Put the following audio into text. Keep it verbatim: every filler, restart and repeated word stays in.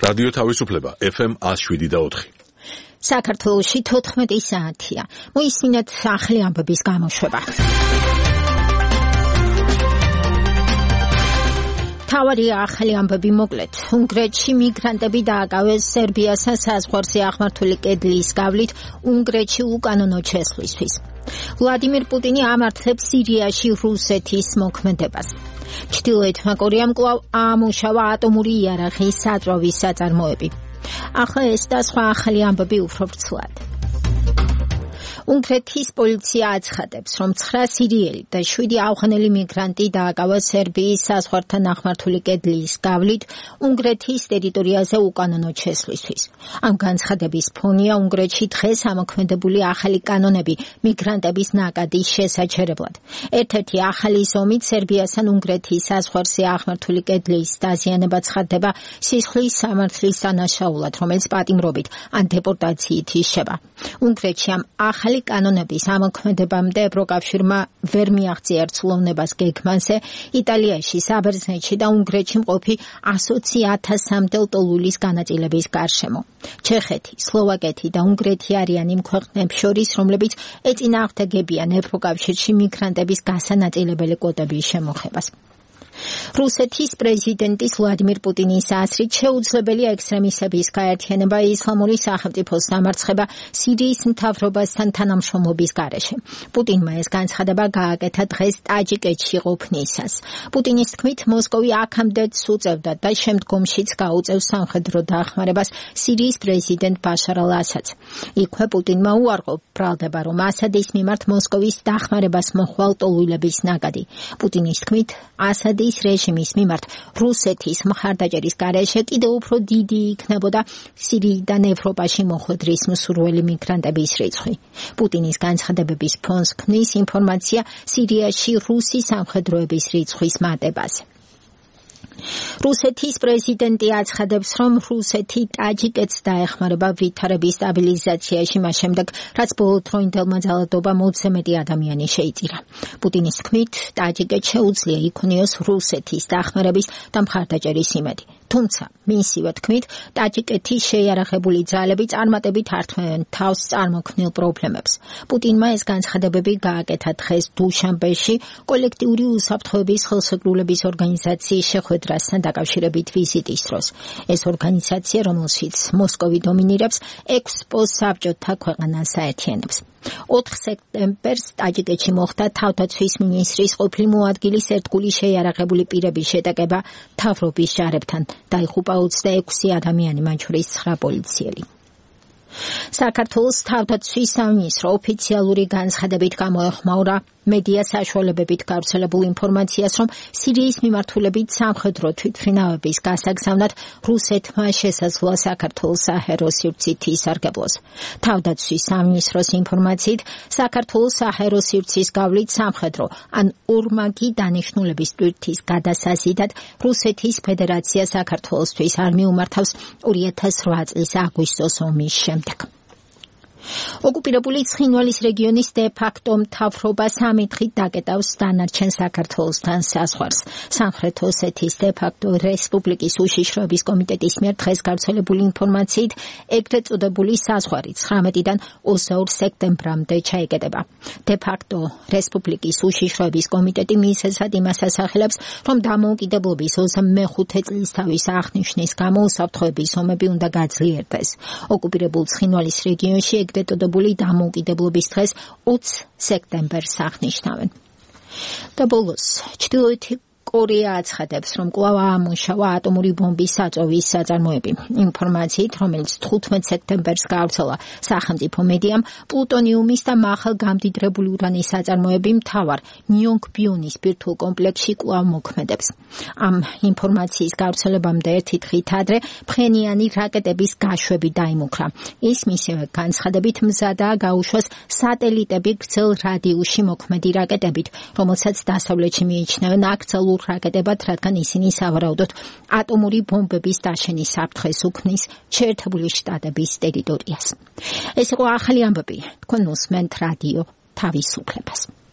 რადიო თავისუფლება ეფ ემ one oh seven და four. საქართველოში თოთხმეტი საათია. მოისმინეთ ახალი ამბების გამოშვება. თავარი ახალი ამბები მოკლედ. უნგრეთში მიგრანტები დააკავეს სერბიასთან საზღვარზე აღმართული კედლის გავლით უნგრეთში უკანონო შესვლისთვის. ვლადიმირ პუტინი ამართლებს სირიაში რუსეთის მოქმედებას. ჩრდილოეთმა კორეამ კვლავ აამუშავა ატომური იარაღის საწვავის საწარმოები. ახლა ეს და სხვა ახალი ამბები უფრო ვრცლად. უნგრეთის პოლიცია აცხადებს, რომ ცხრა სირიელი და შვიდი ავღანელი მიგრანტი დააკავა სერბიის საზღვართან აღმართული კედლის გავლით უნგრეთის ტერიტორიაზე უკანონო შესვლისთვის. ამ განცხადების ფონია უნგრეთში დღეს ამოქმედებული ახალი კანონები მიგრანტების ნაკადის შესაჩერებლად. ერთ-ერთი ახალი ზომით სერბიასთან უნგრეთის საზღვარზე აღმართული კედლის დაზიანება ცხადდება სისხლის სამართლის დანაშაულად, რომელიც პატიმრობით ან დეპორტაციით იშება. უნგრეთში ამ ახალი კანონების ამოქმედებამდე ევროკავშირმა ვერ მიაღწია ერთსულოვნებას გეგმაზე იტალიაში, საბერძნეთში და უნგრეთში მყოფი ასოცი ათასამდე ლტოლვილის განაწილების გარშემო. ჩეხეთი, სლოვაკეთი და უნგრეთი არიან იმ ქვეყნებს შორის, რომლებიც ეწინააღმდეგებიან ევროკავშირში მიგრანტების გასანაწილებელი კვოტების შემოღებას. რუსეთის პრეზიდენტის ვლადიმირ პუტინის აზრით შეუძლებელია ექსტრემისტების გაერთიანება ისლამური სახელმწიფოს დამარცხება სირიის მთავრობასთან თანამშრომლობის გარეშე. პუტინმა ეს განცხადება გააკეთა დღეს ტაჯიკეთში ყოფნისას. პუტინის თქმით, მოსკოვი აქამდეც უწევდა და შემდგომშიც გაუწევს სამხედრო დახმარებას სირიის პრეზიდენტ ბაშარ ალ-ასადს. იქვე პუტინმა უარყო ბრალდება, რომ ასადის მიმართ მოსკოვის დახმარებას მოხვალ ლტოლვილების ნაკადი. პუტინის თქმით, ასადის რეჟიმის მიმართ რუსეთის მხარდაჭერის გარეშე კიდევ უფრო დიდი იქნებოდა სირიიდან ევროპაში მოხვედრის მსურველი მიგრანტების რიცხვი. პუტინის განცხადებების ფონს ქმნის ინფორმაცია სირიაში რუსი სამხედროების რიცხვის მატებაზე. რუსეთის პრეზიდენტი აცხადებს, რომ რუსეთი ტაჯიკეთს დაეხმარება ვითარების სტაბილიზაციაში მას შემდეგ, რაც ბოლოდროინდელმა ძალადობამ ოცზე მეტი ადამიანი შეიწირა. პუტინის თქმით, ტაჯიკეთს შეუძლია იქონიოს რუსეთის დახმარების და მხარდაჭერის იმედი. თუმცა, მისივე თქმით, ტაჯიკეთის შეიარაღებული ძალები წარმატებით ართმევენ თავს წარმოქმნილ პრობლემებს. პუტინმა ეს განცხადებები გააკეთა დღეს დუშანბეში კოლექტიური უსაფრთხოების ხელშეკრულების ორგანიზაციის შეხვედრასთან დაკავშირებით ვიზიტის დროს. ეს ორგანიზაცია, რომელშიც მოსკოვი დომინირებს, ექვს პოსტსაბჭოთა ქვეყანას აერთიანებს. ოთხ სექტემბერს ტაჯიკეთში მოხდა თავდაცვის მინისტრის ყოფილი მოადგილის ერთგული შეიარაღებული პირების შეტაკება მთავრობის ჯარებთან. დაიღუპა ოცდაექვსი ადამიანი, მათ შორის ცხრა პოლიციელი. საქართველოს თავდაცვის სამინისტრო ოფიციალური განცხადებით გამოეხმაურა მედია საშუალებებით გავრცელებულ ინფორმაციას, რომ სირიის მიმართულებით სამხედრო თვითმფრინავების გასაგზავნად რუსეთმა შესაძლოა საქართველოს საჰაერო სივრცით ისარგებლოს. თავდაცვის სამინისტროს ინფორმაციით, საქართველოს საჰაერო სივრცის გავლით სამხედრო ან ორმაგი დანიშნულების ტვირთის გადასაზიდად რუსეთის ფედერაცია საქართველოსთვის არ მიუმართავს ორი ათას რვა წლის აგვისტოს ომის შემდეგ. ოკუპირებული ცხინვალის რეგიონის დე-ფაქტო მთავრობა სამი დღით დაკეტავს დანარჩენ საქართველოსთან საზღვარს. სამხრეთ ოსეთის დე-ფაქტო რესპუბლიკის უშიშროების კომიტეტის მიერ დღეს გავრცელებული ინფორმაციით, ეგრეთ წოდებული საზღვარი ცხრამეტიდან ოცდაორ სექტემბრამდე ჩაიკეტება. დე-ფაქტო რესპუბლიკის უშიშროების კომიტეტი მიზეზად იმას ასახელებს, რომ დამოუკიდებლობის ოცდამეხუთე წლისთავის აღნიშვნის გამო უსაფრთხოების ომები უნდა გაძლიერდეს. ოკუპირებულ ცხინვალის რეგიონში ეგრეთწოდებული დამოუკიდებლობის დღეს ოც სექტემბერს აღნიშნავენ. და ბოლოს, ჩრდილოეთი კორეა აცხადებს, რომ კვლავ აამუშავა ატომური ბომბის საწვავის საწარმოები. ინფორმაციით, რომელიც თხუთმეტ სექტემბერს გავრცელა სახელმწიფო მედიამ, პლუტონიუმის და მაღალ გამდიდრებული ურანის საწარმოები მთავარ ნიონგბიონის ბირთვულ კომპლექსში კვლავ მოქმედებს. ამ ინფორმაციის გავრცელებამდე ერთი დღით ადრე ფხენიანი რაკეტების გაშვები დაიმუქრა. ის მისივე განცხადებით მზადაა გაუშვას სატელიტები გრძელ რადიუსში მოქმედი რაკეტებით, რომელსაც დასავლეთში მიიჩნევენ აკრძალულ რაკეტებად, რადგან ისინი სავარაუდოდ ატომური ბომბების დაშენის საფრთხეს უქმნის შეერთებული შტატების ტერიტორიას. ეს იყო ახალი ამბები. თქვენ უსმენთ რადიო თავისუფლებას.